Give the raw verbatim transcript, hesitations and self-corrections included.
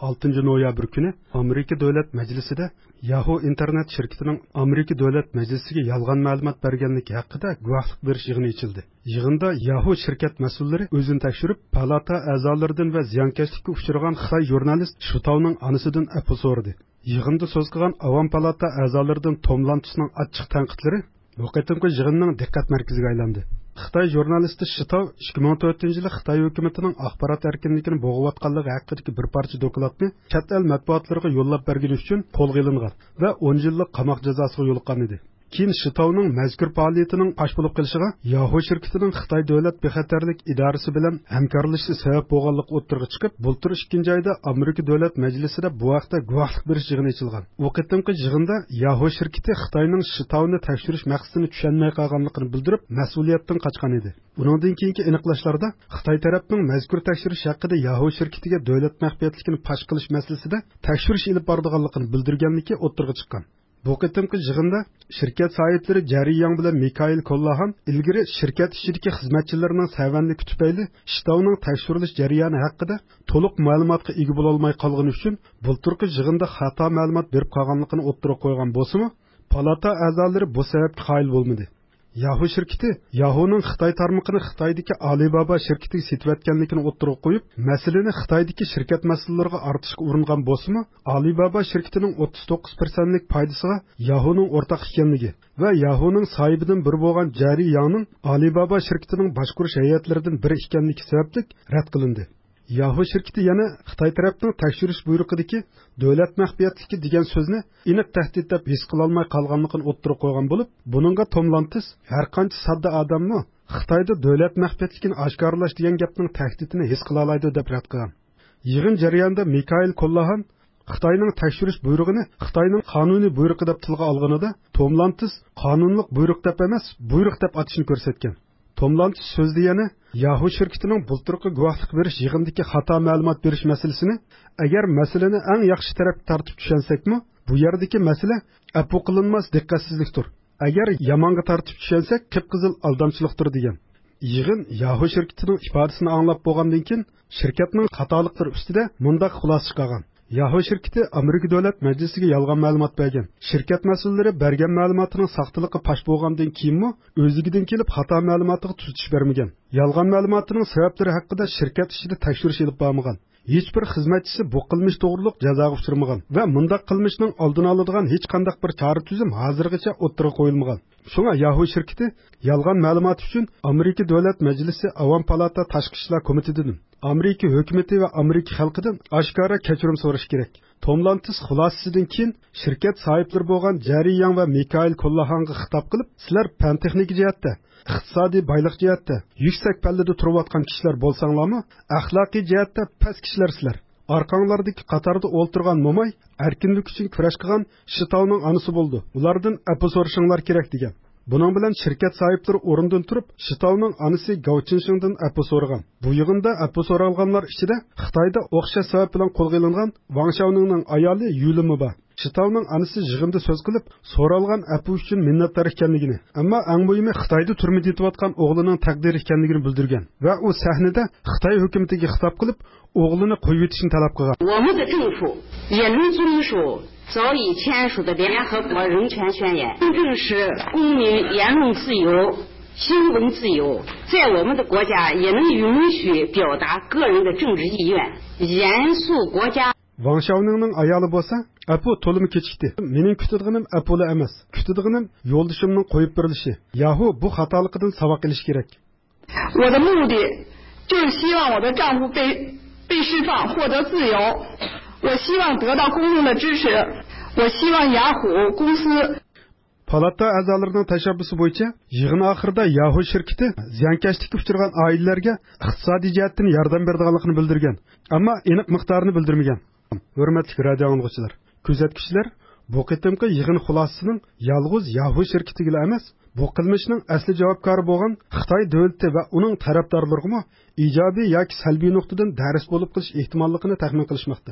oltinchi noyabr kuni Amerika Davlat Majlisida Yahoo internet şirketining Amerika Davlat Majlisiga yolg'on ma'lumot berganligi haqida guvohlik berish yig'ini ochildi. Yig'inda Yahoo shirkat mas'ullari o'zini tekshirib, palata a'zolaridan va ziyonkashlikka uchragan Xitoy jurnalist Shutowning onasidan afv so'radi. Yig'inda so'z qilgan Avam palata a'zolaridan Tom Lantisning achchiq tanqidlari bu qatimki yig'inning diqqat markaziga aylandi. Xitoy jurnalisti Shitow ikki ming to'rtinchi yili Xitoy hukumatining axborot erkinligini bo'g'ayotganligi haqidagi bir parcha dokladni chet el matbuotlariga yo'llab bergani uchun qo'lga olingan va o'n yillik qamoq jazosiga yo'liqqan edi. Keyin Shitowning mazkur faoliyatining fosh bo'lib qolishiga Yahoo shirkatining Xitoy davlat bexatarlik idorasi bilan hamkorlashishi sabab bo'lganligi o'ttirg'i chiqib, bultur ikkinchi oyda Amerika Davlat Majlisida bu haqda guvohlik berish yig'ini ochilgan. Bu qitimqi yig'inda Yahoo shirkati Xitoyning Shitowni tekshirish maqsadini tushunmay qolganligini bildirib, mas'uliyatdan qochgan edi. Buningdan keyingi aniqlashlarda Xitoy tarafining mazkur tekshirish haqida Yahoo shirkatiga davlat maxfiyatligini fosh qilish masalasida tekshirish olib borganligini bildirganligi o'ttirg'i chiqqan. Bu qitimqi yig'inda shirkat sohiblari Jerry Yang bilan Mikhail Kollahan ilgari shirkat ichidagi xizmatchilarning savanligi tufayli Shitowning tekshirilish jarayoni haqida to'liq ma'lumotga ega bo'la olmay qolgani uchun bulturqi yig'inda xato ma'lumot berib qolganligini o'ttirib qo'ygan bo'lsa-mu, palata a'zolari bu sababga qoyil bo'lmadi. Yahoo shirkati Yahooning Xitoy tarmoqini Xitoydagi Alibaba shirkatiga setayotganligini o'ttirib qo'yib, masalani Xitoydagi shirkat mas'ullariga ortishga uringan bo'lsa-mu, Alibaba shirkatining o'ttiz to'qqiz foizlik foydasiga Yahooning o'rtaq ekanligi va Yahooning sohibidan biri bo'lgan Jerry Yangning Alibaba shirkatining boshqarish hayotlaridan biri ekanligi sababli rad qilindi. Yahoo shirkati yana Xitoy tarafining tekshirish buyrug'idagi davlat maxfiyatligi degan so'zni aniq tahdid deb his qila olmay qolganligini o'ttirib qo'ygan bo'lib, buningga Tom Lantis har qancha sodda odamni Xitoyda davlat maxfiyatligini oshkorlash degan gapning tahdidini his qila oladi deb rad qilgan. Yig'in jarayonida Mikhail Kollahan Xitoyning tekshirish buyrug'ini Xitoyning qonuniy buyrug'i deb tilga olganida, Tom Lantis qonunliq buyruq deb emas, buyruq deb atishni ko'rsatgan. Tom Lantis so'zda yana Yahoo shirkatining bulturqi guvohlik berish yig'indagi xato ma'lumot berish masalasini, agar masalani eng yaxshi tarafga tortib tushansakmi, bu yerdagi masala apu qilinmas diqqatsizlikdir. Agar yomonga tortib tushansak, qip-qizil aldamchilikdir degan. Yig'in Yahoo shirkatining ifodasini anglab bo'lgandan keyin shirkatning xatoliklari ustida mundaq xulosa chiqargan. Yahoo shirkati Amerika Davlat Majlisiga yolg'on ma'lumot bergan. Shirkat mas'ullari bergan ma'lumotining saqtiliqi fosh bo'lgandan keyinmi, o'zigidan kelib xato ma'lumotiga tuzatish bermagan. Yolg'on ma'lumotining sabablari haqida shirkat ichida tekshirish olib bormagan. Hech bir xizmatchisi bu qilmish to'g'riliq jazoga uchramagan va bundaq qilmishning oldini oladigan hech qanday bir chora tuzum hozirgacha o'ttirga qo'yilmagan. Shunga Yahoo shirkati yolg'on ma'lumot uchun Amerika Davlat Majlisi Avam palata tashqi ishlar komitetidan, Amerika hukumati va Amerika xalqidan oshkora kechirim so'rash kerak. Tom Lantis xulosasidan keyin shirkat sohiblari bo'lgan Jerry Yang va Mikhail Kollahanga xitob qilib, sizlar fan texnik jihatda, iqtisodiy boylik jihatda yuksak pallada turayotgan kishilar bo'lsanglarmi, axloqiy jihatda past kishilar sizlar. Arqanglardagi qatorda o'ltirgan mo'may erkinlik uchun kurash qilgan Shitowning onasi bo'ldi. Ulardan apu so'rashinglar kerak degan. Buning bilan shirkat sohiblari o'rindan turib, Shitowning onasi Gauchinshingdan apu so'ragan. Bu yig'inda apu so'ralganlar ichida Xitoyda o'xshash sabab bilan qo'lga olingan Wang Xiaoningning ayoli Yulimi bor. Shitowning onasi yig'inda so'z qilib, so'ralgan apu uchun minnatdor ekanligini, ammo eng muhimi Xitoyda turmada yotayotgan o'g'lining taqdiri ekanligini bildirgan va u sahnada Xitoy hukumatiga xitob qilib, o'g'lini qo'yib yetishni talab qilgan. 我们的政府也能遵守早已签署的联合国人权宣言，真正使公民言论自由、新闻自由，在我们的国家也能允许表达个人的政治意愿，严肃国家。 Wang Xiaoningning ayoli bo'lsa, apu to'limi kechikdi. Mening kutadiganim apula emas. Kutadiganim yo'ldishimning qo'yib berilishi. Yahoo bu xatoliqidan saboq olish kerak. 我的目的就是希望我的丈夫被被释放，获得自由。我希望得到公众的支持。我希望雅虎公司 Palata a'zolarining tashabbusi bo'yicha yig'in oxirida Yahoo shirkati ziyonkashlikka uchragan oilalarga iqtisodiy jihatdan yordam berganligini bildirgan, ammo aniq miqdorini bildirmagan. Hurmatli radio anglovchilar, kuzatuvchilar, bu qitimqi yig'in xulosasining yolg'iz Yahoo shirkatiga emas, bu qilmishning asli javobkori bo'lgan Xitoy davlati va uning tarafdorlariga ijobiy yoki salbiy nuqtadan dars bo'lib qilish ehtimolligini taxmin qilishmoqda.